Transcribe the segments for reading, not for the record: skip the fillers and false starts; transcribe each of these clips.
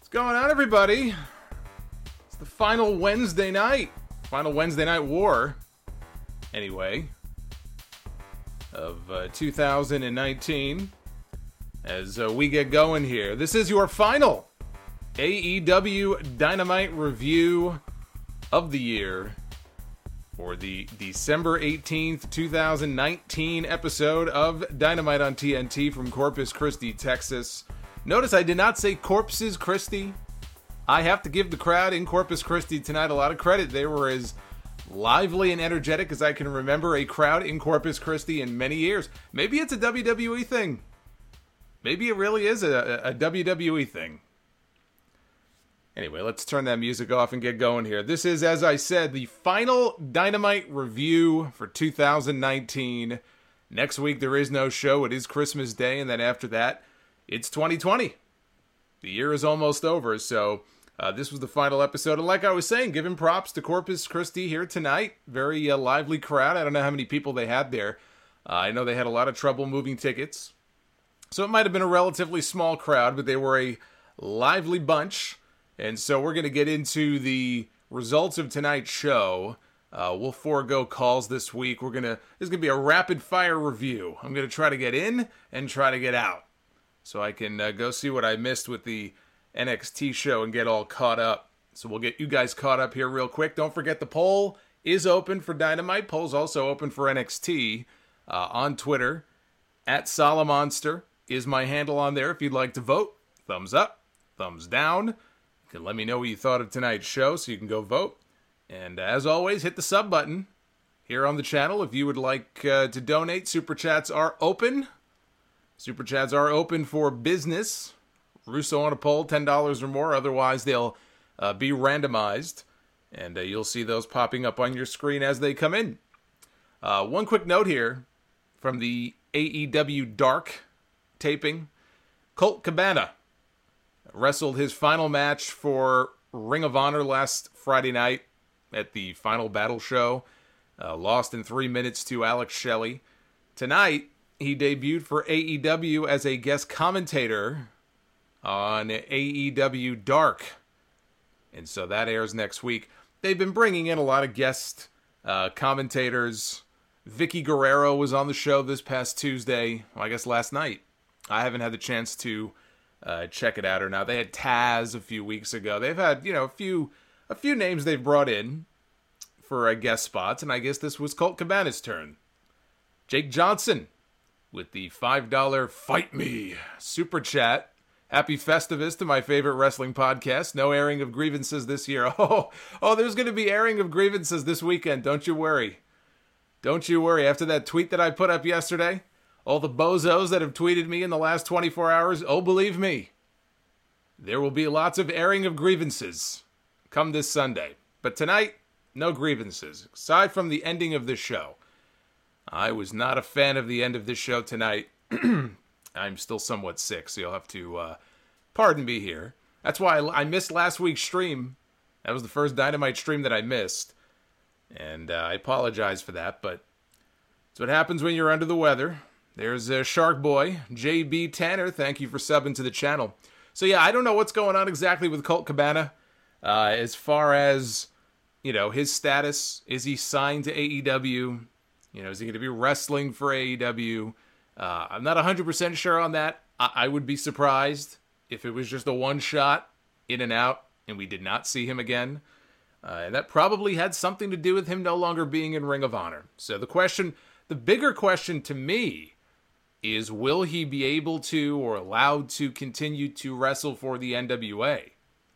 What's going on, everybody? It's the final Wednesday night war, anyway, of 2019, as we get going here. This is your final AEW Dynamite review of the year for the December 18th, 2019 episode of Dynamite on TNT from Corpus Christi, Texas. Notice I did not say Corpus Christi. I have to give the crowd in Corpus Christi tonight a lot of credit. They were as lively and energetic as I can remember a crowd in Corpus Christi in many years. Maybe it's a WWE thing. Maybe it really is a WWE thing. Anyway, let's turn that music off and get going here. This is, as I said, the final Dynamite review for 2019. Next week there is no show. It is Christmas Day, and then after that, it's 2020. The year is almost over, so this was the final episode. And like I was saying, giving props to Corpus Christi here tonight. Very lively crowd. I don't know how many people they had there. I know they had a lot of trouble moving tickets. So it might have been a relatively small crowd, but they were a lively bunch. And so we're going to get into the results of tonight's show. We'll forego calls this week. This is going to be a rapid fire review. I'm going to try to get in and try to get out, so I can go see what I missed with the NXT show and get all caught up. So we'll get you guys caught up here real quick. Don't forget the poll is open for Dynamite. Poll's also open for NXT on Twitter. @Solomonster is my handle on there if you'd like to vote. Thumbs up, thumbs down. You can let me know what you thought of tonight's show so you can go vote. And as always, hit the sub button here on the channel if you would like to donate. Super Chats are open. Super Chats are open for business. Russo on a poll, $10 or more. Otherwise, they'll be randomized. And you'll see those popping up on your screen as they come in. One quick note here from the AEW Dark taping. Colt Cabana wrestled his final match for Ring of Honor last Friday night at the Final Battle show. Lost in 3 minutes to Alex Shelley. Tonight, he debuted for AEW as a guest commentator on AEW Dark. And so that airs next week. They've been bringing in a lot of guest commentators. Vicky Guerrero was on the show this past Tuesday. Well, I guess last night. I haven't had the chance to check it out or not. They had Taz a few weeks ago. They've had, a few names they've brought in for guest spots. And I guess this was Colt Cabana's turn. Jake Johnson with the $5 Fight Me Super Chat. Happy Festivus to my favorite wrestling podcast. No airing of grievances this year. Oh, there's going to be airing of grievances this weekend. Don't you worry. Don't you worry. After that tweet that I put up yesterday, all the bozos that have tweeted me in the last 24 hours, oh, believe me, there will be lots of airing of grievances come this Sunday. But tonight, no grievances, aside from the ending of this show. I was not a fan of the end of this show tonight. I'm still somewhat sick, so you'll have to pardon me here. That's why I missed last week's stream. That was the first Dynamite stream that I missed. And I apologize for that, but it's what happens when you're under the weather. There's Shark Boy, JB Tanner. Thank you for subbing to the channel. So yeah, I don't know what's going on exactly with Colt Cabana. As far as, his status. Is he signed to AEW? Is he going to be wrestling for AEW? I'm not 100% sure on that. I would be surprised if it was just a one-shot, in and out, and we did not see him again. And that probably had something to do with him no longer being in Ring of Honor. So the bigger question to me is, will he be able to or allowed to continue to wrestle for the NWA?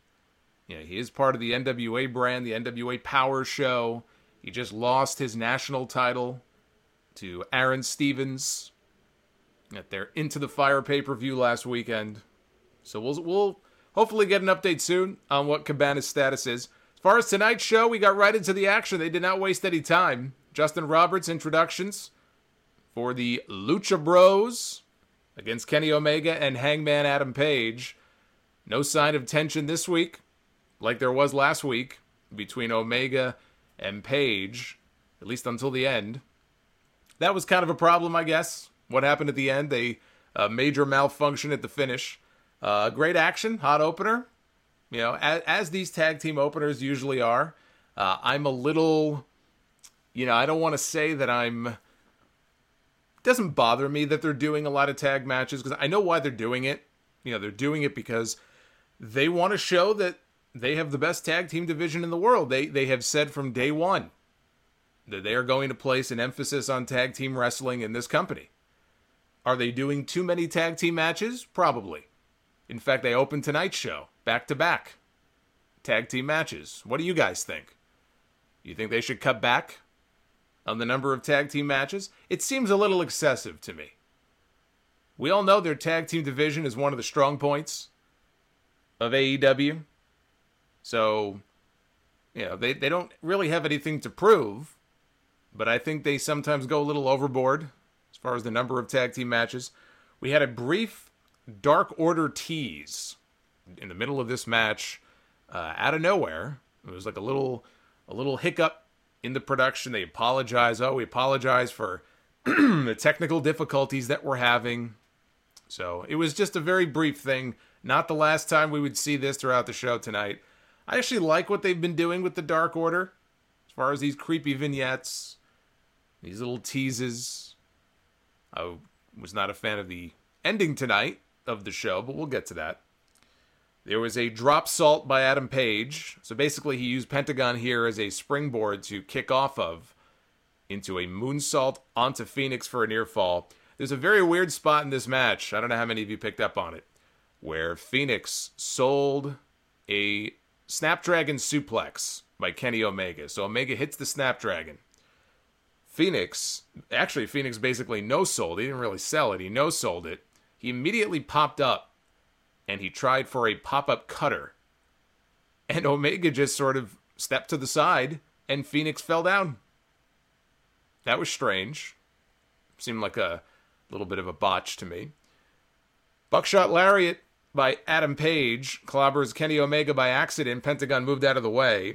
He is part of the NWA brand, the NWA Power Show. He just lost his national title to Aaron Stevens at their Into the Fire pay-per-view last weekend. So we'll hopefully get an update soon on what Cabana's status is. As far as tonight's show, we got right into the action. They did not waste any time. Justin Roberts introductions for the Lucha Bros against Kenny Omega and Hangman Adam Page. No sign of tension this week, like there was last week, between Omega and Page, at least until the end. That was kind of a problem, I guess. What happened at the end? A major malfunction at the finish. Great action, hot opener. as these tag team openers usually are. I'm a little, I don't want to say that it doesn't bother me that they're doing a lot of tag matches, because I know why they're doing it. They're doing it because they want to show that they have the best tag team division in the world. They have said from day one that they are going to place an emphasis on tag team wrestling in this company. Are they doing too many tag team matches? Probably. In fact, they opened tonight's show back-to-back tag team matches. What do you guys think? You think they should cut back on the number of tag team matches? It seems a little excessive to me. We all know their tag team division is one of the strong points of AEW. So, they don't really have anything to prove, but I think they sometimes go a little overboard as far as the number of tag team matches. We had a brief Dark Order tease in the middle of this match, out of nowhere. It was like a little hiccup in the production. They apologize. We apologize for the technical difficulties that we're having. So it was just a very brief thing. Not the last time we would see this throughout the show tonight. I actually like what they've been doing with the Dark Order, as far as these creepy vignettes, these little teases. I was not a fan of the ending tonight of the show, but we'll get to that. There was a drop salt by Adam Page. So basically he used Pentagon here as a springboard to kick off of into a moonsault onto Phoenix for a near fall. There's a very weird spot in this match, I don't know how many of you picked up on it, where Phoenix sold a Snapdragon suplex by Kenny Omega. So Omega hits the Snapdragon. Phoenix basically no-sold. He didn't really sell it. He no-sold it. He immediately popped up, and he tried for a pop-up cutter. And Omega just sort of stepped to the side, and Phoenix fell down. That was strange. Seemed like a little bit of a botch to me. Buckshot Lariat by Adam Page clobbers Kenny Omega by accident. Pentagon moved out of the way.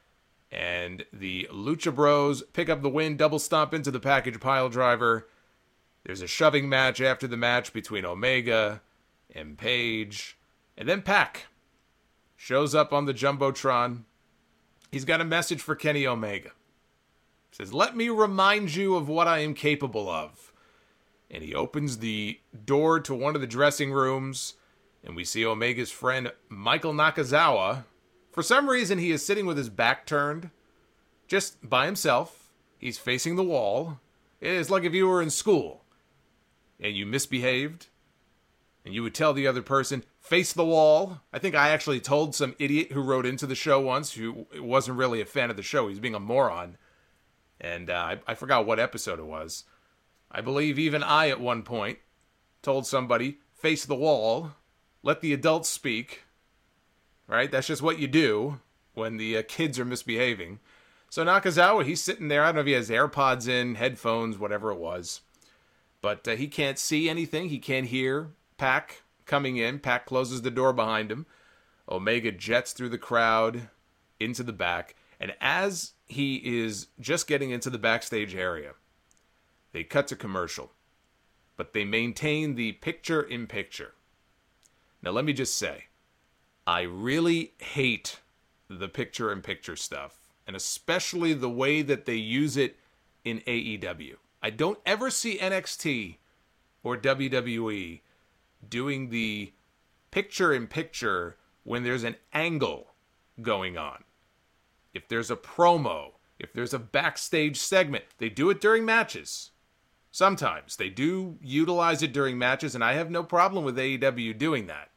And the Lucha Bros pick up the win, double stomp into the package pile driver. There's a shoving match after the match between Omega and Page. And then Pac shows up on the Jumbotron. He's got a message for Kenny Omega. He says, "Let me remind you of what I am capable of." And he opens the door to one of the dressing rooms, and we see Omega's friend Michael Nakazawa. For some reason, he is sitting with his back turned, just by himself. He's facing the wall. It's like if you were in school, and you misbehaved, and you would tell the other person, face the wall. I think I actually told some idiot who wrote into the show once, who wasn't really a fan of the show. He was being a moron. And I forgot what episode it was. I believe even I, at one point, told somebody, face the wall, let the adults speak. Right? That's just what you do when the kids are misbehaving. So Nakazawa, he's sitting there. I don't know if he has AirPods in, headphones, whatever it was. But he can't see anything. He can't hear Pac coming in. Pac closes the door behind him. Omega jets through the crowd into the back. And as he is just getting into the backstage area, they cut to commercial. But they maintain the picture-in-picture. Now, let me just say, I really hate the picture-in-picture stuff, and especially the way that they use it in AEW. I don't ever see NXT or WWE doing the picture-in-picture when there's an angle going on. If there's a promo, if there's a backstage segment, they do it during matches. Sometimes they do utilize it during matches, and I have no problem with AEW doing that.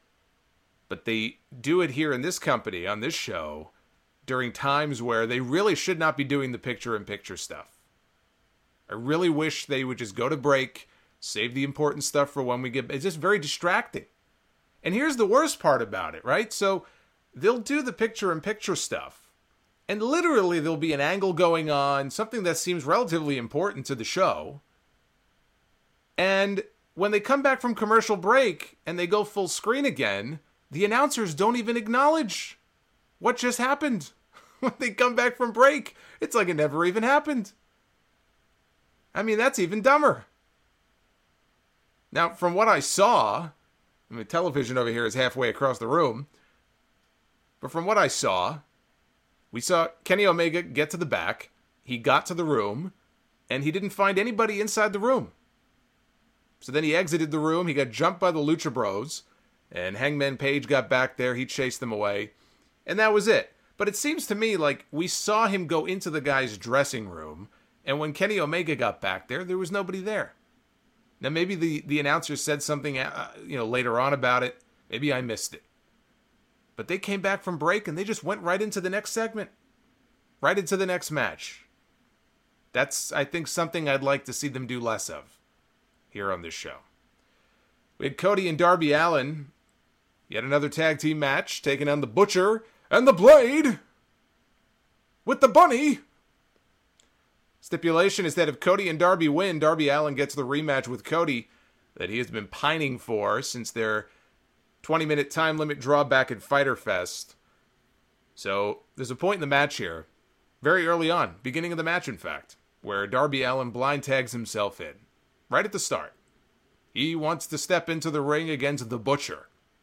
But they do it here in this company, on this show, during times where they really should not be doing the picture-in-picture stuff. I really wish they would just go to break, save the important stuff for when we get... It's just very distracting. And here's the worst part about it, right? So they'll do the picture-in-picture stuff, and literally there'll be an angle going on, something that seems relatively important to the show. And when they come back from commercial break and they go full screen again, the announcers don't even acknowledge what just happened. When they come back from break, it's like it never even happened. I mean, that's even dumber. Now, from what I saw, I mean, television over here is halfway across the room. But from what I saw, we saw Kenny Omega get to the back. He got to the room, and he didn't find anybody inside the room. So then he exited the room. He got jumped by the Lucha Bros, and Hangman Page got back there. He chased them away, and that was it. But it seems to me like we saw him go into the guy's dressing room, and when Kenny Omega got back there was nobody there. Now, maybe the announcer said something later on about it. Maybe I missed it. But they came back from break, and they just went right into the next segment. Right into the next match. That's, I think, something I'd like to see them do less of here on this show. We had Cody and Darby Allin. Yet another tag team match, taking on the Butcher and the Blade. With the Bunny. Stipulation is that if Cody and Darby win, Darby Allin gets the rematch with Cody that he has been pining for since their 20-minute time limit drawback at Fyter Fest. So there's a point in the match here, very early on, beginning of the match in fact, where Darby Allin blind tags himself in, right at the start. He wants to step into the ring against the Butcher.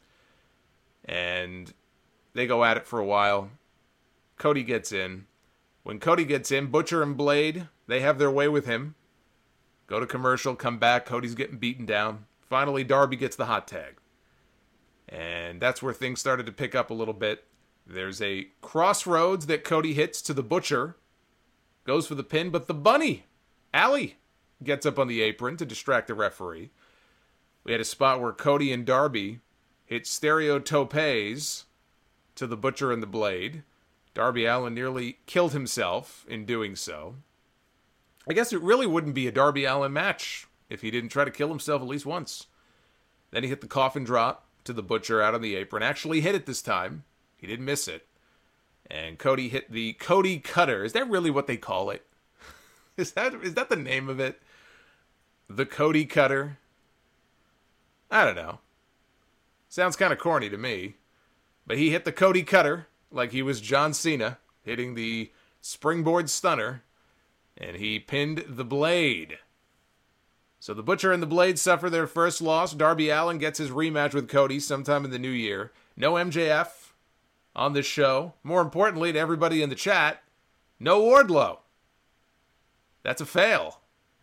And they go at it for a while. Cody gets in. When Cody gets in, Butcher and Blade, they have their way with him. Go to commercial, come back, Cody's getting beaten down. Finally, Darby gets the hot tag. And that's where things started to pick up a little bit. There's a crossroads that Cody hits to the Butcher. Goes for the pin, but the Bunny, Allie, gets up on the apron to distract the referee. We had a spot where Cody and Darby hit stereo topes to the Butcher and the Blade. Darby Allin nearly killed himself in doing so. I guess it really wouldn't be a Darby Allin match if he didn't try to kill himself at least once. Then he hit the coffin drop to the Butcher out on the apron. Actually hit it this time. He didn't miss it. And Cody hit the Cody Cutter. Is that really what they call it? Is that the name of it? The Cody Cutter? I don't know. Sounds kind of corny to me. But he hit the Cody Cutter like he was John Cena, hitting the springboard stunner. And he pinned the Blade. So the Butcher and the Blade suffer their first loss. Darby Allin gets his rematch with Cody sometime in the new year. No MJF on this show. More importantly to everybody in the chat, no Wardlow. That's a fail.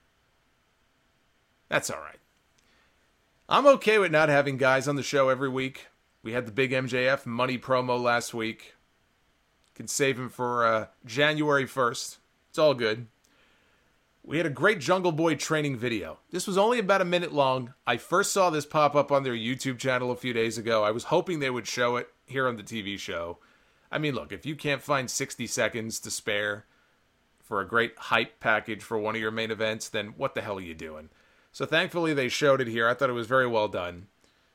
That's all right. I'm okay with not having guys on the show every week. We had the big MJF money promo last week. Can save him for January 1st. It's all good. We had a great Jungle Boy training video. This was only about a minute long. I first saw this pop up on their YouTube channel a few days ago. I was hoping they would show it here on the TV show. I mean, look, if you can't find 60 seconds to spare for a great hype package for one of your main events, then what the hell are you doing? So thankfully they showed it here. I thought it was very well done.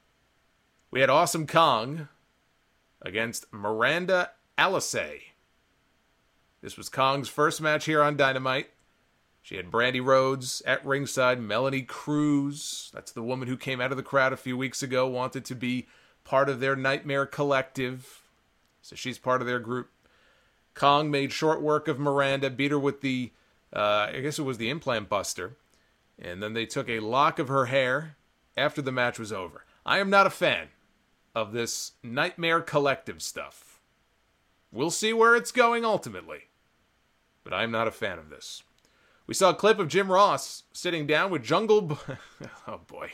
We had Awesome Kong against Miranda Alizé. This was Kong's first match here on Dynamite. She had Brandy Rhodes at ringside, Melanie Cruz. That's the woman who came out of the crowd a few weeks ago, wanted to be part of their Nightmare Collective. So she's part of their group. Kong made short work of Miranda, beat her with the, I guess it was the implant buster. And then they took a lock of her hair after the match was over. I am not a fan of this Nightmare Collective stuff. We'll see where it's going ultimately. But I'm not a fan of this. We saw a clip of Jim Ross sitting down with oh boy.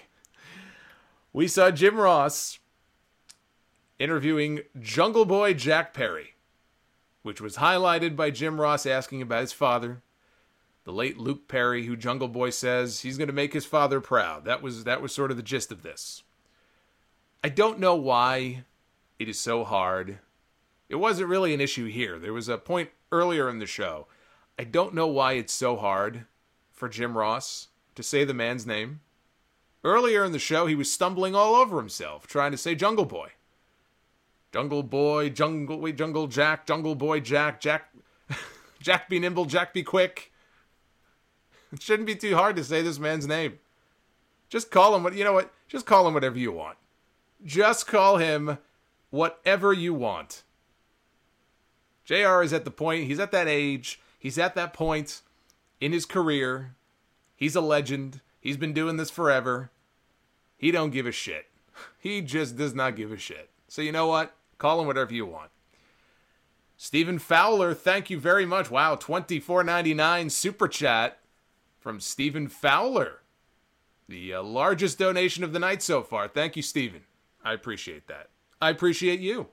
We saw Jim Ross interviewing Jungle Boy Jack Perry, which was highlighted by Jim Ross asking about his father, the late Luke Perry, who Jungle Boy says he's going to make his father proud. That was sort of the gist of this. I don't know why it is so hard. It wasn't really an issue here. There was a point earlier in the show. I don't know why it's so hard for Jim Ross to say the man's name. Earlier in the show, he was stumbling all over himself, trying to say Jungle Boy. Jungle Boy, Jungle Jack, Jungle Boy Jack, Jack be nimble, Jack be quick. It shouldn't be too hard to say this man's name. Just call him Just call him whatever you want. Just call him whatever you want. JR is at the point, he's at that age, he's at that point in his career. He's a legend. He's been doing this forever. He don't give a shit. He just does not give a shit. So you know what? Call him whatever you want. Stephen Fowler, thank you very much. Wow, $24.99 super chat from Stephen Fowler. The largest donation of the night so far. Thank you, Stephen. I appreciate that. I appreciate you.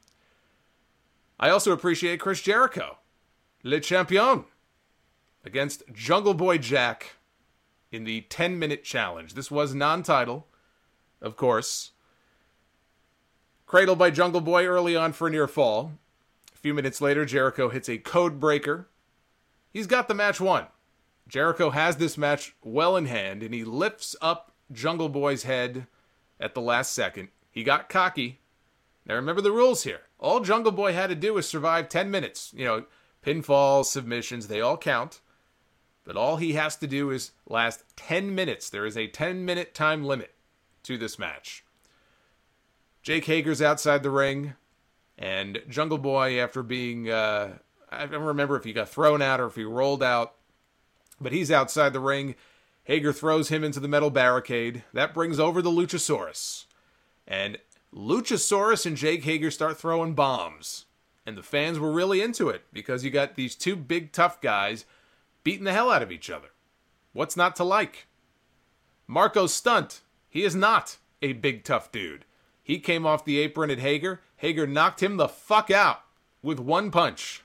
I also appreciate Chris Jericho, Le Champion, against Jungle Boy Jack in the 10-minute challenge. This was non-title, of course. Cradled by Jungle Boy early on for a near fall. A few minutes later, Jericho hits a code breaker. He's got the match won. Jericho has this match well in hand, and he lifts up Jungle Boy's head at the last second. He got cocky. Now remember the rules here. All Jungle Boy had to do was survive 10 minutes. Pinfalls, submissions, they all count. But all he has to do is last 10 minutes. There is a 10-minute time limit to this match. Jake Hager's outside the ring, and Jungle Boy, after being, I don't remember if he got thrown out or if he rolled out, but he's outside the ring. Hager throws him into the metal barricade. That brings over the Luchasaurus. And Luchasaurus and Jake Hager start throwing bombs. And the fans were really into it, because you got these two big tough guys beating the hell out of each other. What's not to like? Marco Stunt, he is not a big tough dude. He came off the apron at Hager. Hager knocked him the fuck out with one punch.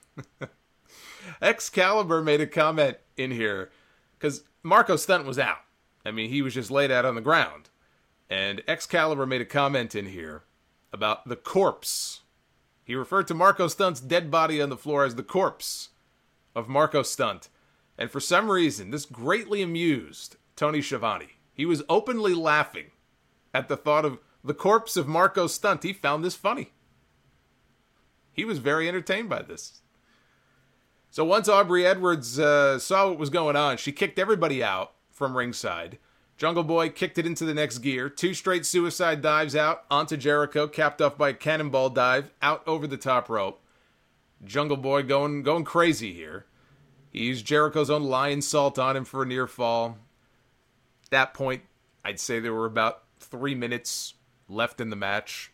Excalibur made a comment in here, because Marco Stunt was out. I mean, he was just laid out on the ground. And Excalibur made a comment in here about the corpse. He referred to Marco Stunt's dead body on the floor as the corpse of Marco Stunt. And for some reason, this greatly amused Tony Schiavone. He was openly laughing at the thought of the corpse of Marco Stunt. He found this funny. He was very entertained by this. So once Aubrey Edwards saw what was going on, she kicked everybody out from ringside. Jungle Boy kicked it into the next gear. 2 straight suicide dives out onto Jericho, capped off by a cannonball dive out over the top rope. Jungle Boy going crazy here. He used Jericho's own lion salt on him for a near fall. At that point, I'd say there were about 3 minutes left in the match.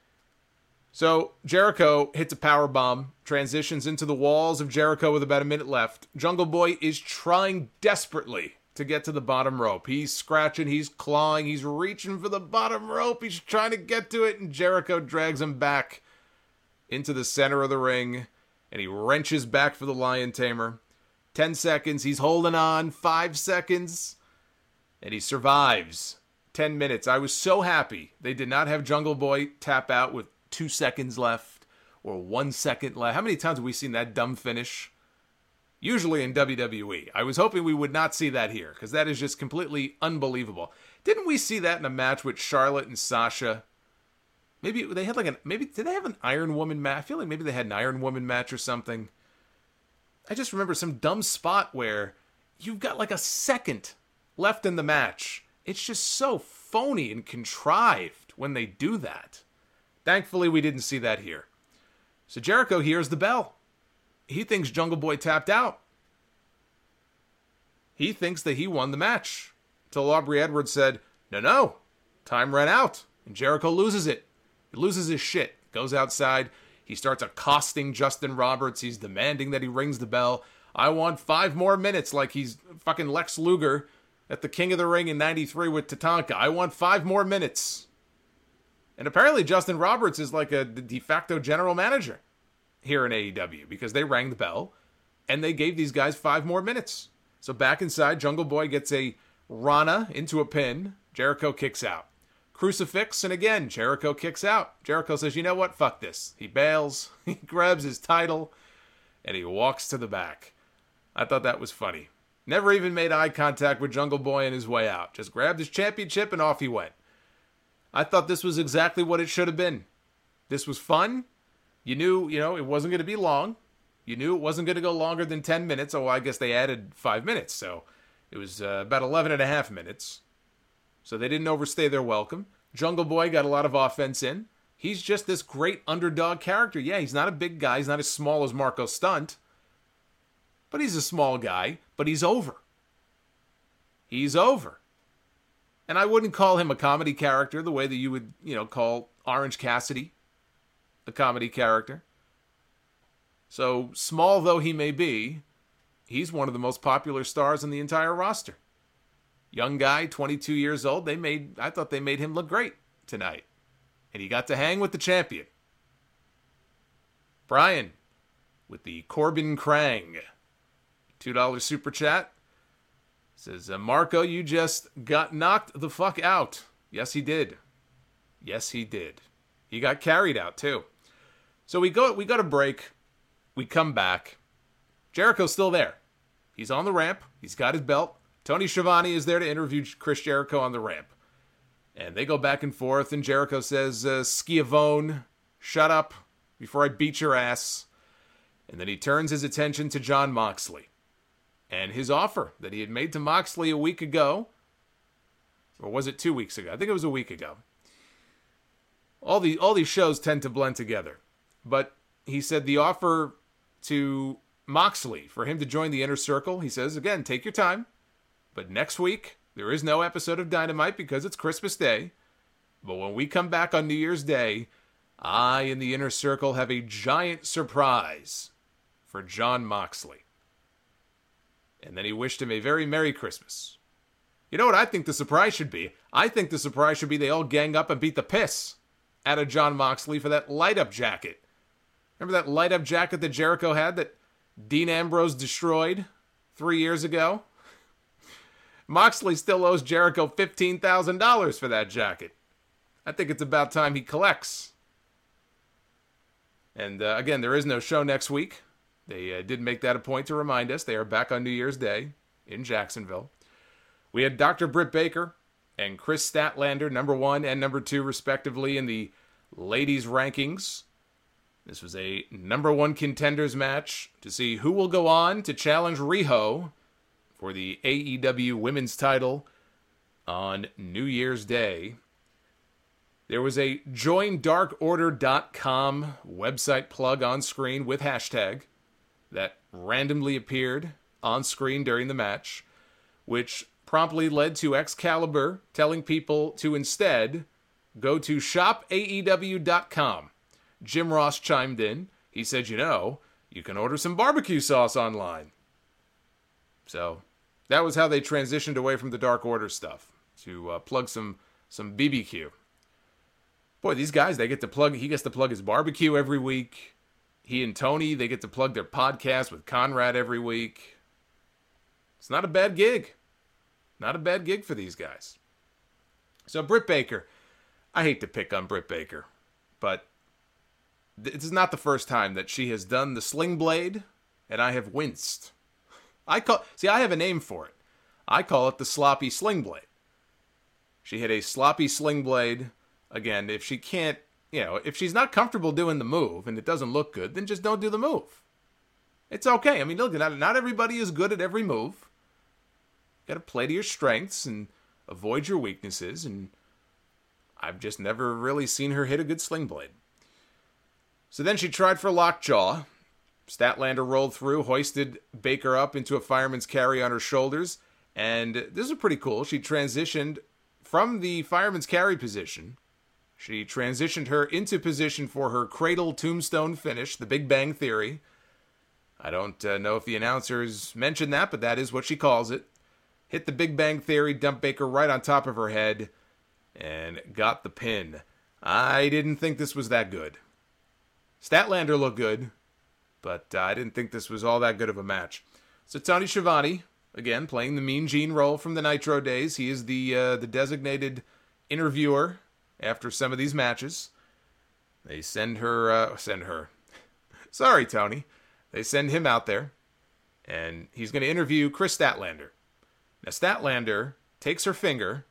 So Jericho hits a powerbomb, transitions into the walls of Jericho with about a minute left. Jungle Boy is trying desperately to get to the bottom rope. He's scratching, he's clawing, he's reaching for the bottom rope. He's trying to get to it, and Jericho drags him back into the center of the ring, and he wrenches back for the Lion Tamer. 10 seconds, he's holding on. 5 seconds, and he survives. 10 minutes. I was so happy they did not have Jungle Boy tap out with 2 seconds left or 1 second left. How many times have we seen that dumb finish? Usually in WWE. I was hoping we would not see that here, because that is just completely unbelievable. Didn't we see that in a match with Charlotte and Sasha? Maybe they had did they have an Iron Woman match? I feel like maybe they had an Iron Woman match or something. I just remember some dumb spot where you've got like a second left in the match. It's just so phony and contrived when they do that. Thankfully, we didn't see that here. So Jericho hears the bell. He thinks Jungle Boy tapped out. He thinks that he won the match. Till Aubrey Edwards said, no, time ran out. And Jericho loses it. He loses his shit. Goes outside. He starts accosting Justin Roberts. He's demanding that he rings the bell. I want 5 more minutes, like he's fucking Lex Luger at the King of the Ring in 93 with Tatanka. I want 5 more minutes. And apparently Justin Roberts is like a de facto general manager here in AEW, because they rang the bell and they gave these guys 5 more minutes. So back inside, Jungle Boy gets a Rana into a pin. Jericho kicks out. Crucifix, and again, Jericho kicks out. Jericho says, you know what? Fuck this. He bails. He grabs his title and he walks to the back. I thought that was funny. Never even made eye contact with Jungle Boy on his way out. Just grabbed his championship and off he went. I thought this was exactly what it should have been. This was fun. You knew, it wasn't going to be long. You knew it wasn't going to go longer than 10 minutes. Oh, I guess they added 5 minutes. So it was about 11 and a half minutes. So they didn't overstay their welcome. Jungle Boy got a lot of offense in. He's just this great underdog character. Yeah, he's not a big guy. He's not as small as Marco Stunt. But he's a small guy. But he's over. He's over. And I wouldn't call him a comedy character the way that you would, call Orange Cassidy a comedy character. So, small though he may be, he's one of the most popular stars on the entire roster. Young guy, 22 years old. I thought they made him look great tonight. And he got to hang with the champion. Brian, with the Corbin Krang. $2 super chat. Says, Marco, you just got knocked the fuck out. Yes, he did. Yes, he did. He got carried out, too. So we go to break. We come back. Jericho's still there. He's on the ramp. He's got his belt. Tony Schiavone is there to interview Chris Jericho on the ramp. And they go back and forth, and Jericho says, Schiavone, shut up before I beat your ass. And then he turns his attention to Jon Moxley. And his offer that he had made to Moxley a week ago, or was it 2 weeks ago? I think it was a week ago. All these shows tend to blend together. But he said the offer to Moxley for him to join the Inner Circle, he says, again, take your time. But next week, there is no episode of Dynamite because it's Christmas Day. But when we come back on New Year's Day, I and the Inner Circle have a giant surprise for Jon Moxley. And then he wished him a very Merry Christmas. You know what I think the surprise should be? I think the surprise should be they all gang up and beat the piss out of Jon Moxley for that light-up jacket. Remember that light-up jacket that Jericho had that Dean Ambrose destroyed 3 years ago? Moxley still owes Jericho $15,000 for that jacket. I think it's about time he collects. And again, there is no show next week. They did make that a point to remind us. They are back on New Year's Day in Jacksonville. We had Dr. Britt Baker and Chris Statlander, number 1 and number 2, respectively, in the ladies' rankings. This was a number 1 contenders match to see who will go on to challenge Riho for the AEW women's title on New Year's Day. There was a joindarkorder.com website plug on screen with hashtag that randomly appeared on screen during the match, which promptly led to Excalibur telling people to instead go to shopaew.com. Jim Ross chimed in. He said, you can order some barbecue sauce online. So that was how they transitioned away from the Dark Order stuff, to plug some BBQ. Boy, these guys, he gets to plug his barbecue every week. He and Tony, they get to plug their podcast with Conrad every week. It's not a bad gig. Not a bad gig for these guys. So Britt Baker, I hate to pick on Britt Baker, but this is not the first time that she has done the sling blade, and I have winced. I have a name for it. I call it the sloppy sling blade. She hit a sloppy sling blade. Again, if she can't, if she's not comfortable doing the move and it doesn't look good, then just don't do the move. It's okay. I mean, look, not everybody is good at every move. You got to play to your strengths and avoid your weaknesses, and I've just never really seen her hit a good sling blade. So then she tried for lockjaw. Statlander rolled through, hoisted Baker up into a fireman's carry on her shoulders, and this is pretty cool. She transitioned from the fireman's carry position. She transitioned her into position for her cradle tombstone finish, the Big Bang Theory. I don't know if the announcers mentioned that, but that is what she calls it. Hit the Big Bang Theory, dumped Baker right on top of her head, and got the pin. I didn't think this was that good. Statlander looked good, but I didn't think this was all that good of a match. So Tony Schiavone, again, playing the Mean Gene role from the Nitro days. He is the designated interviewer after some of these matches. They send her. Sorry, Tony. They send him out there, and he's going to interview Chris Statlander. Now, Statlander takes her finger,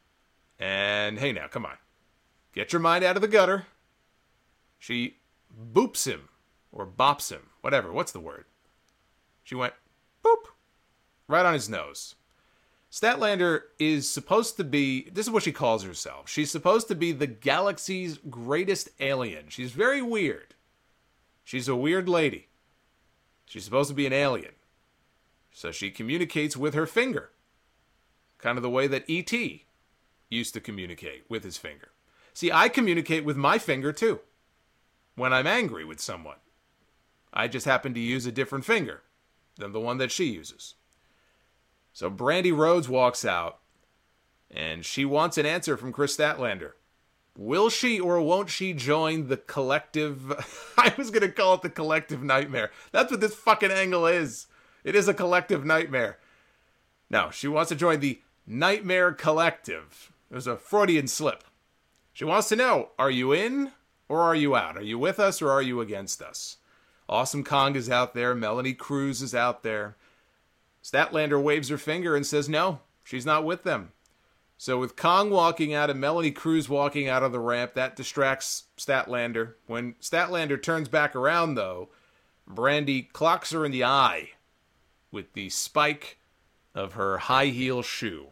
and hey now, come on. Get your mind out of the gutter. She boops him, or bops him, whatever, what's the word? She went, boop, right on his nose. Statlander is supposed to be, this is what she calls herself, she's supposed to be the galaxy's greatest alien. She's very weird. She's a weird lady. She's supposed to be an alien. So she communicates with her finger. Kind of the way that E.T. used to communicate with his finger. See, I communicate with my finger too. When I'm angry with someone. I just happen to use a different finger than the one that she uses. So Brandy Rhodes walks out, and she wants an answer from Kris Statlander. Will she or won't she join the collective... I was going to call it the collective nightmare. That's what this fucking angle is. It is a collective nightmare. No, she wants to join the Nightmare Collective. It was a Freudian slip. She wants to know, are you in or are you out? Are you with us or are you against us? Awesome Kong is out there. Melanie Cruz is out there. Statlander waves her finger and says no, she's not with them. So with Kong walking out and Melanie Cruz walking out of the ramp, that distracts Statlander. When Statlander turns back around, though, Brandy clocks her in the eye with the spike of her high heel shoe.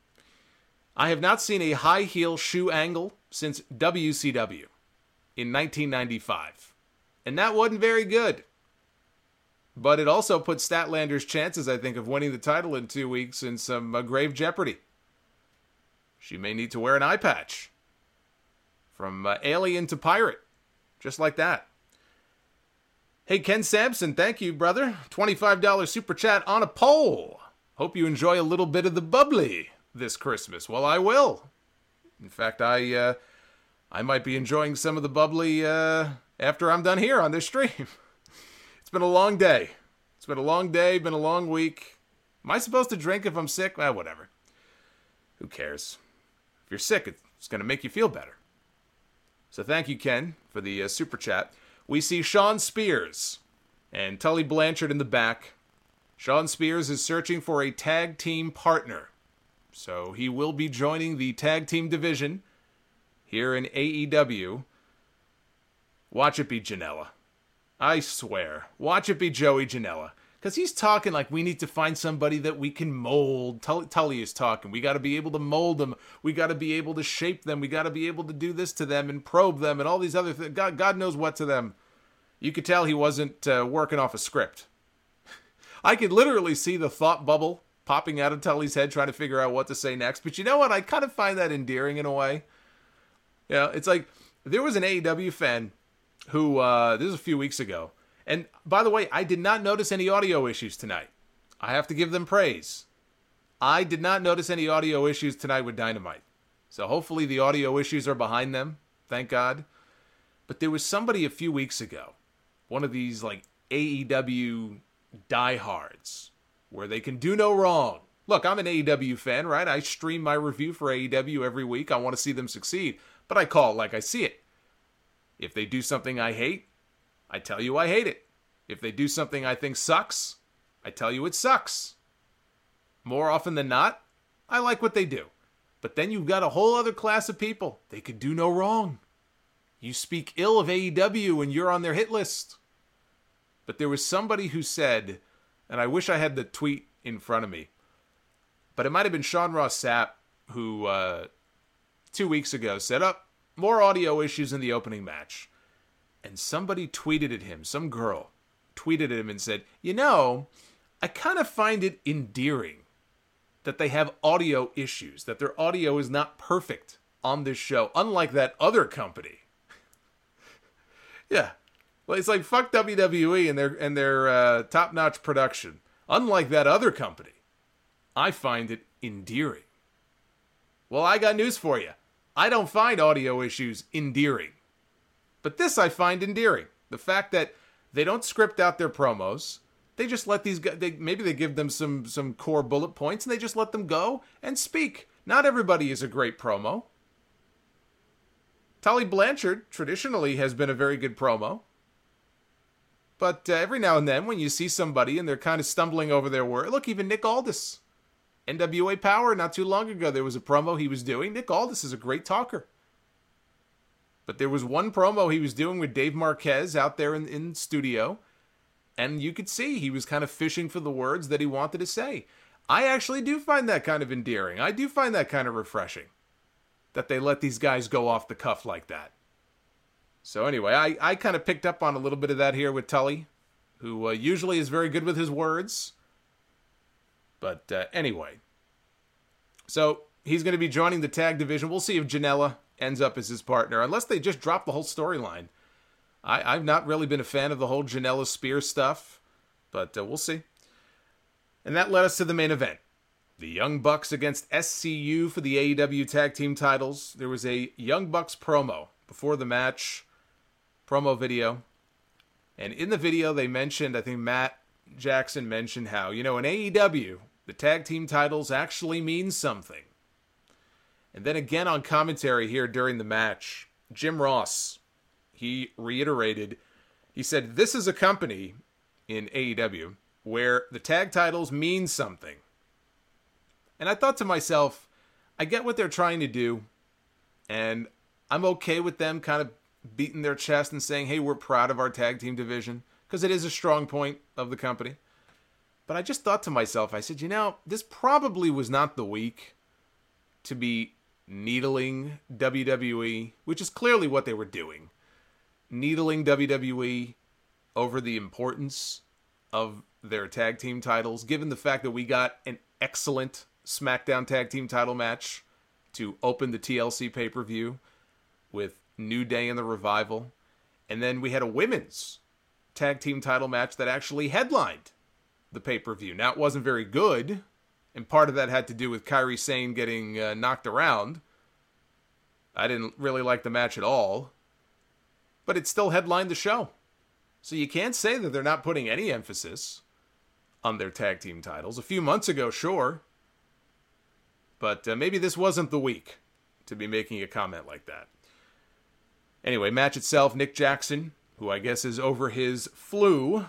I have not seen a high heel shoe angle since WCW in 1995. And that wasn't very good. But it also put Statlander's chances, I think, of winning the title in 2 weeks in some grave jeopardy. She may need to wear an eye patch. From alien to pirate. Just like that. Hey, Ken Sampson, thank you, brother. $25 super chat on a poll. Hope you enjoy a little bit of the bubbly this Christmas. Well, I will. In fact, I might be enjoying some of the bubbly after I'm done here on this stream. It's been a long day. It's been a long day, been a long week. Am I supposed to drink if I'm sick? Well, whatever. Who cares? If you're sick, it's going to make you feel better. So thank you, Ken, for the super chat. We see Shawn Spears and Tully Blanchard in the back. Shawn Spears is searching for a tag team partner. So he will be joining the tag team division here in AEW. Watch it be Janela. I swear. Watch it be Joey Janela. Because he's talking like we need to find somebody that we can mold. Tully is talking. We got to be able to mold them. We got to be able to shape them. We got to be able to do this to them and probe them and all these other things. God knows what to them. You could tell he wasn't working off a script. I could literally see the thought bubble popping out of Tully's head trying to figure out what to say next. But you know what? I kind of find that endearing in a way. Yeah, it's like there was an AEW fan who, this was a few weeks ago. And by the way, I did not notice any audio issues tonight. I have to give them praise. I did not notice any audio issues tonight with Dynamite. So hopefully the audio issues are behind them. Thank God. But there was somebody a few weeks ago, one of these like AEW diehards, where they can do no wrong. Look, I'm an AEW fan, right? I stream my review for AEW every week. I want to see them succeed. But I call it like I see it. If they do something I hate, I tell you I hate it. If they do something I think sucks, I tell you it sucks. More often than not, I like what they do. But then you've got a whole other class of people. They could do no wrong. You speak ill of AEW and you're on their hit list. But there was somebody who said, and I wish I had the tweet in front of me, but it might have been Sean Ross Sapp who 2 weeks ago said, more audio issues in the opening match. And somebody tweeted at him, some girl tweeted at him and said, you know, I kind of find it endearing that they have audio issues, that their audio is not perfect on this show, unlike that other company. Yeah. Well, it's like fuck WWE and their top-notch production. Unlike that other company, I find it endearing. Well, I got news for you. I don't find audio issues endearing. But this I find endearing. The fact that they don't script out their promos. They just let these guys, maybe they give them some core bullet points and they just let them go and speak. Not everybody is a great promo. Tully Blanchard traditionally has been a very good promo. But every now and then when you see somebody and they're kind of stumbling over their word. Look, even Nick Aldis. NWA Power, not too long ago, there was a promo he was doing. Nick Aldis is a great talker. But there was one promo he was doing with Dave Marquez out there in studio, and you could see he was kind of fishing for the words that he wanted to say. I actually do find that kind of endearing. I do find that kind of refreshing, that they let these guys go off the cuff like that. So anyway, I kind of picked up on a little bit of that here with Tully, who usually is very good with his words. But anyway, so he's going to be joining the tag division. We'll see if Janela ends up as his partner, unless they just drop the whole storyline I've not really been a fan of the whole Janela Spear stuff, but we'll see. And that led us to the main event. The Young Bucks against SCU for the AEW Tag Team titles. There was a Young Bucks promo before the match, promo video. And in the video they mentioned, I think Matt Jackson mentioned how, in AEW, the tag team titles actually mean something. And then again on commentary here during the match, Jim Ross, he reiterated, he said, this is a company in AEW where the tag titles mean something. And I thought to myself, I get what they're trying to do, and I'm okay with them kind of beating their chest and saying, hey, we're proud of our tag team division, because it is a strong point of the company. But I just thought to myself, I said, this probably was not the week to be needling WWE, which is clearly what they were doing. Needling WWE over the importance of their tag team titles, given the fact that we got an excellent SmackDown tag team title match to open the TLC pay-per-view with New Day and the Revival. And then we had a women's tag team title match that actually headlined the pay-per-view. Now, it wasn't very good, and part of that had to do with Kairi Sane getting knocked around. I didn't really like the match at all, but it still headlined the show. So you can't say that they're not putting any emphasis on their tag team titles. A few months ago, sure, but maybe this wasn't the week to be making a comment like that. Anyway, match itself, Nick Jackson, who I guess is over his flu.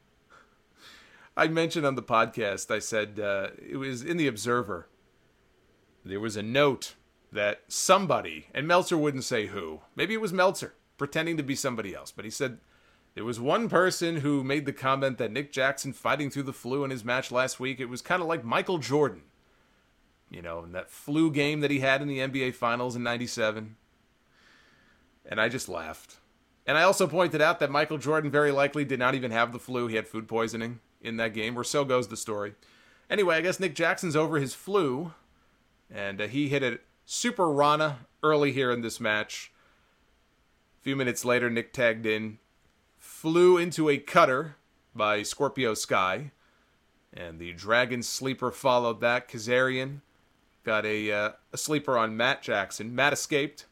I mentioned on the podcast, I said it was in the Observer. There was a note that somebody, and Meltzer wouldn't say who, maybe it was Meltzer, pretending to be somebody else, but he said there was one person who made the comment that Nick Jackson fighting through the flu in his match last week, it was kind of like Michael Jordan. In that flu game that he had in the NBA Finals in 97. And I just laughed. And I also pointed out that Michael Jordan very likely did not even have the flu. He had food poisoning in that game, or so goes the story. Anyway, I guess Nick Jackson's over his flu. And he hit a Super Rana early here in this match. A few minutes later, Nick tagged in. Flew into a cutter by Scorpio Sky. And the Dragon Sleeper followed that. Kazarian got a sleeper on Matt Jackson. Matt escaped.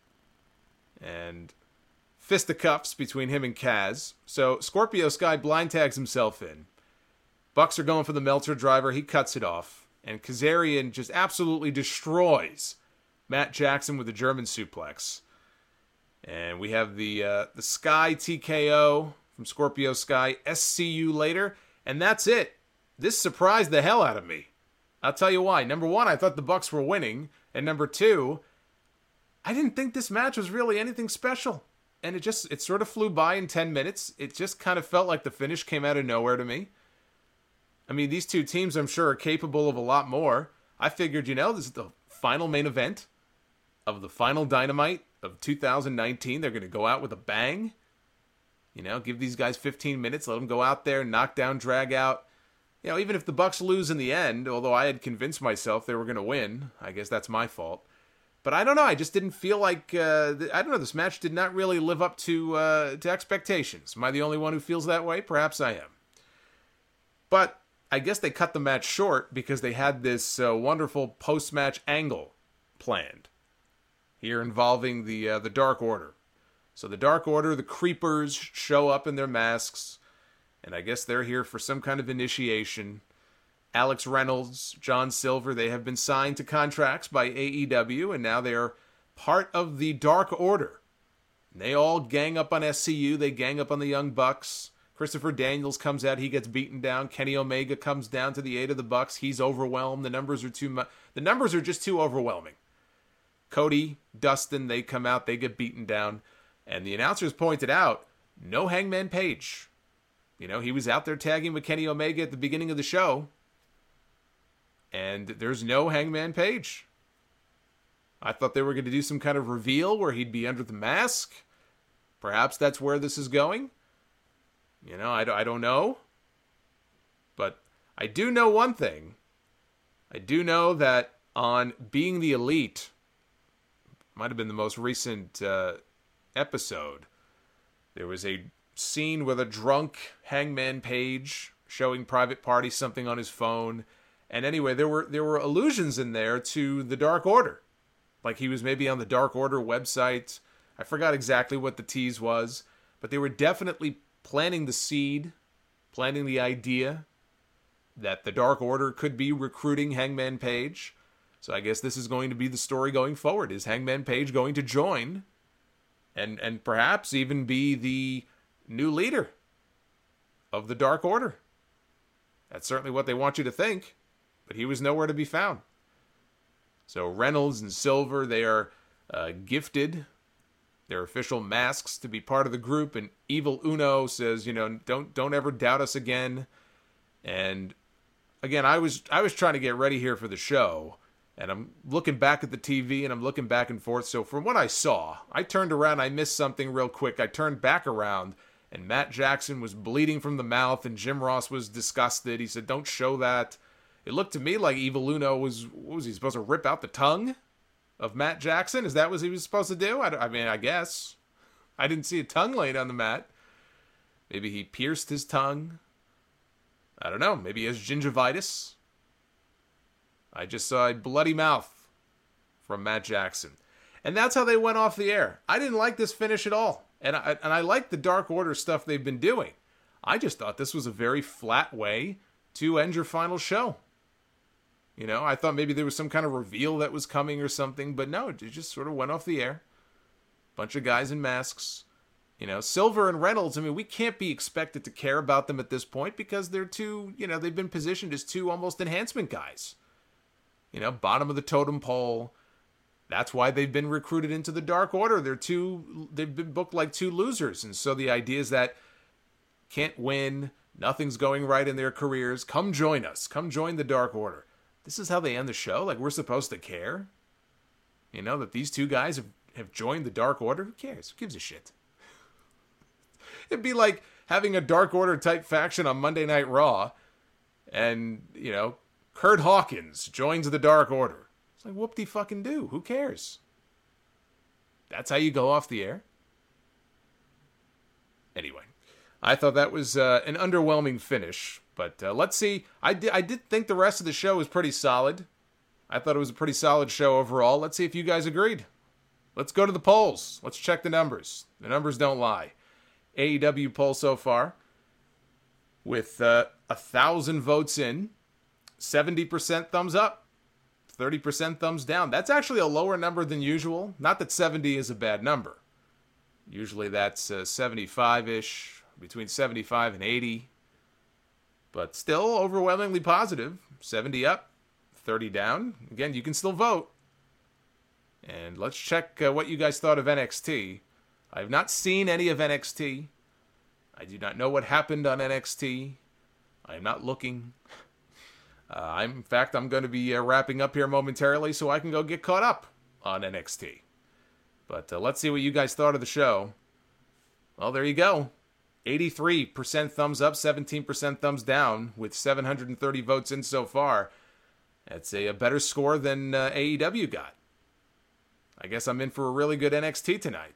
And fisticuffs between him and Kaz. So Scorpio Sky blind tags himself in. Bucks are going for the Meltzer driver. He cuts it off. And Kazarian just absolutely destroys Matt Jackson with a German suplex. And we have the Sky TKO from Scorpio Sky. SCU later. And that's it. This surprised the hell out of me. I'll tell you why. Number one, I thought the Bucks were winning. And number two, I didn't think this match was really anything special. And it sort of flew by in 10 minutes. It just kind of felt like the finish came out of nowhere to me. I mean, these two teams, I'm sure, are capable of a lot more. I figured, this is the final main event of the final Dynamite of 2019. They're going to go out with a bang. Give these guys 15 minutes. Let them go out there, knock down, drag out. Even if the Bucks lose in the end, although I had convinced myself they were going to win, I guess that's my fault. But I don't know. I just didn't feel like, this match did not really live up to expectations. Am I the only one who feels that way? Perhaps I am. But I guess they cut the match short because they had this wonderful post-match angle planned here involving the Dark Order. So the Dark Order, the Creepers, show up in their masks, and I guess they're here for some kind of initiation. Alex Reynolds, John Silver, they have been signed to contracts by AEW, and now they are part of the Dark Order. And they all gang up on SCU, they gang up on the Young Bucks. Christopher Daniels comes out, he gets beaten down. Kenny Omega comes down to the aid of the Bucks. He's overwhelmed. The numbers are just too overwhelming. Cody, Dustin, they come out, they get beaten down. And the announcers pointed out, no Hangman Page. He was out there tagging with Kenny Omega at the beginning of the show. And there's no Hangman Page. I thought they were going to do some kind of reveal where he'd be under the mask. Perhaps that's where this is going. I don't know. But I do know one thing. I do know that on Being the Elite, might have been the most recent episode, There was a scene with a drunk Hangman Page showing Private Party something on his phone. And anyway, there were allusions in there to the Dark Order. Like he was maybe on the Dark Order website. I forgot exactly what the tease was. But they were definitely planting the seed, planting the idea that the Dark Order could be recruiting Hangman Page. So I guess this is going to be the story going forward. Is Hangman Page going to join and perhaps even be the new leader of the Dark Order? That's certainly what they want you to think, but he was nowhere to be found. So Reynolds and Silver, they are gifted their official masks to be part of the group, and Evil Uno says, don't ever doubt us again. And again, I was trying to get ready here for the show, and I'm looking back at the TV, and I'm looking back and forth. So from what I saw, I turned around, I missed something real quick. I turned back around, and Matt Jackson was bleeding from the mouth, and Jim Ross was disgusted. He said, don't show that. It looked to me like Evil Uno was he supposed to rip out the tongue of Matt Jackson? Is that what he was supposed to do? I mean, I guess. I didn't see a tongue laying on the mat. Maybe he pierced his tongue. I don't know. Maybe he has gingivitis. I just saw a bloody mouth from Matt Jackson. And that's how they went off the air. I didn't like this finish at all. And I like the Dark Order stuff they've been doing. I just thought this was a very flat way to end your final show. I thought maybe there was some kind of reveal that was coming or something, but no, it just sort of went off the air. Bunch of guys in masks. Silver and Reynolds, I mean, we can't be expected to care about them at this point because they're two, they've been positioned as two almost enhancement guys. Bottom of the totem pole. That's why they've been recruited into the Dark Order. They've been booked like two losers. And so the idea is that can't win, nothing's going right in their careers. Come join us. Come join the Dark Order. This is how they end the show? Like we're supposed to care? That these two guys have joined the Dark Order? Who cares? Who gives a shit? It'd be like having a Dark Order type faction on Monday Night Raw and, Kurt Hawkins joins the Dark Order. It's like, whoop-de-fucking-do. Who cares? That's how you go off the air? Anyway, I thought that was an underwhelming finish. But let's see. I did think the rest of the show was pretty solid. I thought it was a pretty solid show overall. Let's see if you guys agreed. Let's go to the polls. Let's check the numbers. The numbers don't lie. AEW poll so far with 1,000 votes in, 70% thumbs up, 30% thumbs down. That's actually a lower number than usual. Not that 70 is a bad number. Usually that's 75-ish, between 75 and 80. But still overwhelmingly positive. 70 up, 30 down. Again, you can still vote. And let's check what you guys thought of NXT. I have not seen any of NXT. I do not know what happened on NXT. I am not looking. In fact, I'm going to be wrapping up here momentarily so I can go get caught up on NXT. But let's see what you guys thought of the show. Well, there you go. 83% thumbs up, 17% thumbs down, with 730 votes in so far. That's a better score than AEW got. I guess I'm in for a really good NXT tonight.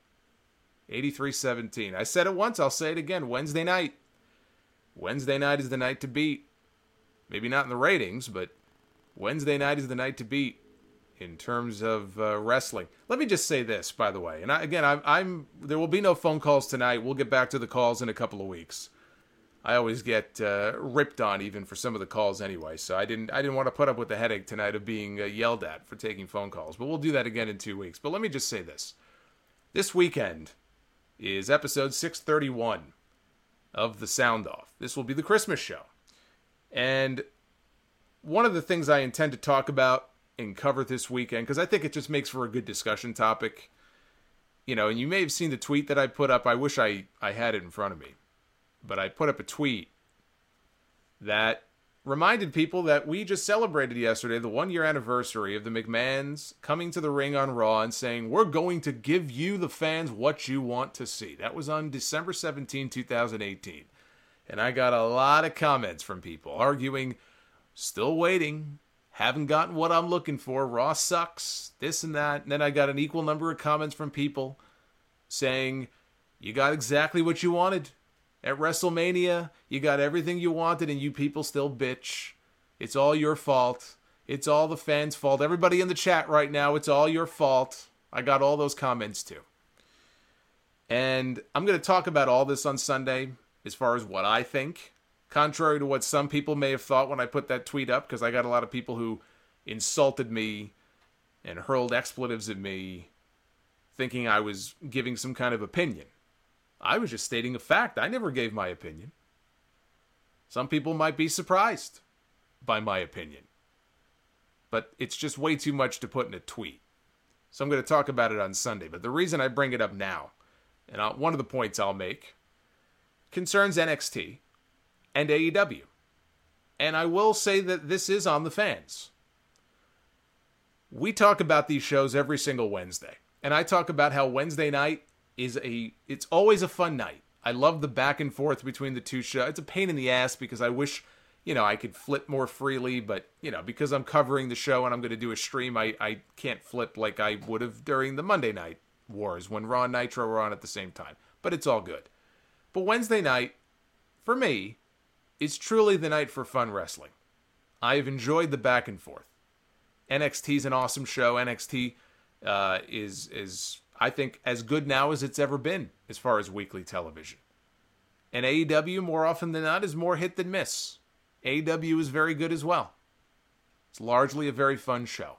83-17. I said it once, I'll say it again. Wednesday night. Wednesday night is the night to beat. Maybe not in the ratings, but Wednesday night is the night to beat in terms of wrestling. Let me just say this, by the way. And I'm there will be no phone calls tonight. We'll get back to the calls in a couple of weeks. I always get ripped on even for some of the calls anyway. So I didn't want to put up with the headache tonight of being yelled at for taking phone calls. But we'll do that again in 2 weeks. But let me just say this. This weekend is episode 631 of The Sound Off. This will be the Christmas show. And one of the things I intend to talk about and cover this weekend, because I think it just makes for a good discussion topic, and you may have seen the tweet that I put up. I wish I had it in front of me. But I put up a tweet that reminded people that we just celebrated yesterday the 1-year anniversary of the McMahons coming to the ring on Raw and saying, we're going to give you, the fans, what you want to see. That was on December 17, 2018. And I got a lot of comments from people arguing, still waiting, haven't gotten what I'm looking for, Raw sucks, this and that. And then I got an equal number of comments from people saying, You got exactly what you wanted. At WrestleMania, you got everything you wanted, and you people still bitch. It's all your fault. It's all the fans' fault. Everybody in the chat right now, it's all your fault. I got all those comments too. And I'm going to talk about all this on Sunday as far as what I think. Contrary to what some people may have thought when I put that tweet up, because I got a lot of people who insulted me and hurled expletives at me thinking I was giving some kind of opinion. I was just stating a fact. I never gave my opinion. Some people might be surprised by my opinion. But it's just way too much to put in a tweet. So I'm going to talk about it on Sunday. But the reason I bring it up now, and one of the points I'll make, concerns NXT and AEW. And I will say that this is on the fans. We talk about these shows every single Wednesday. And I talk about how Wednesday night it's always a fun night. I love the back and forth between the two shows. It's a pain in the ass because I wish, I could flip more freely, but, because I'm covering the show and I'm going to do a stream, I can't flip like I would have during the Monday Night Wars when Raw and Nitro were on at the same time. But it's all good. But Wednesday night, for me, is truly the night for fun wrestling. I've enjoyed the back and forth. NXT's an awesome show. NXT is I think, as good now as it's ever been as far as weekly television. And AEW, more often than not, is more hit than miss. AEW is very good as well. It's largely a very fun show.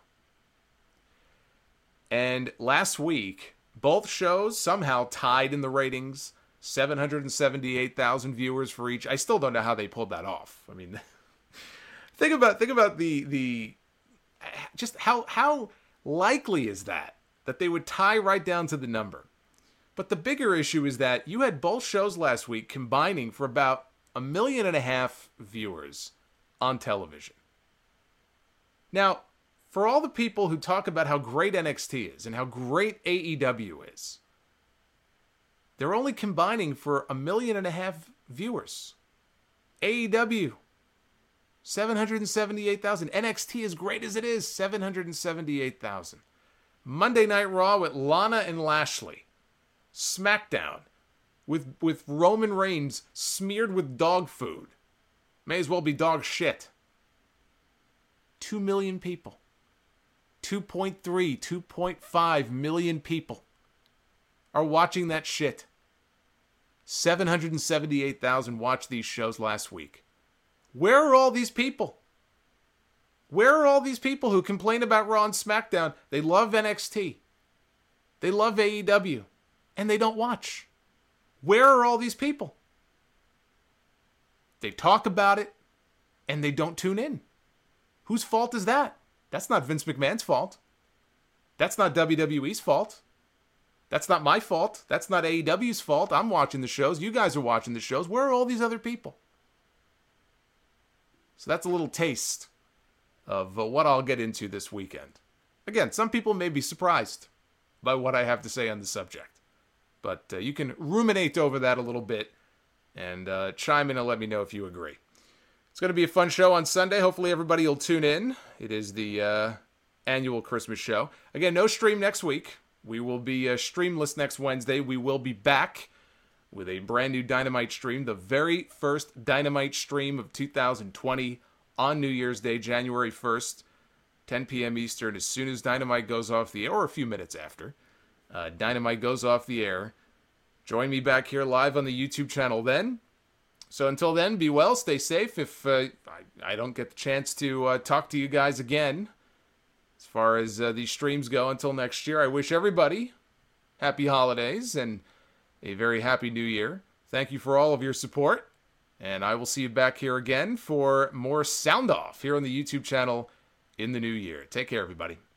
And last week, both shows somehow tied in the ratings, 778,000 viewers for each. I still don't know how they pulled that off. I mean, think about the just how likely is that they would tie right down to the number. But the bigger issue is that you had both shows last week combining for about 1.5 million viewers on television. Now, for all the people who talk about how great NXT is and how great AEW is, they're only combining for 1.5 million viewers. AEW, 778,000. NXT, as great as it is, 778,000. Monday Night Raw with Lana and Lashley. SmackDown with Roman Reigns smeared with dog food. May as well be dog shit. 2 million people. 2.3, 2.5 million people are watching that shit. 778,000 watched these shows last week. Where are all these people? Where are all these people who complain about Raw and SmackDown? They love NXT. They love AEW. And they don't watch. Where are all these people? They talk about it, and they don't tune in. Whose fault is that? That's not Vince McMahon's fault. That's not WWE's fault. That's not my fault. That's not AEW's fault. I'm watching the shows. You guys are watching the shows. Where are all these other people? So that's a little taste of what I'll get into this weekend. Again, some people may be surprised by what I have to say on the subject. But you can ruminate over that a little bit and chime in and let me know if you agree. It's going to be a fun show on Sunday. Hopefully everybody will tune in. It is the annual Christmas show. Again, no stream next week. We will be streamless next Wednesday. We will be back with a brand new Dynamite stream, the very first Dynamite stream of 2020 on New Year's Day, January 1st, 10 p.m. Eastern, as soon as Dynamite goes off the air, or a few minutes after. Dynamite goes off the air. Join me back here live on the YouTube channel then. So until then, be well, stay safe. If I don't get the chance to talk to you guys again, as far as these streams go until next year, I wish everybody happy holidays and a very happy new year. Thank you for all of your support. And I will see you back here again for more Sound Off here on the YouTube channel in the new year. Take care, everybody.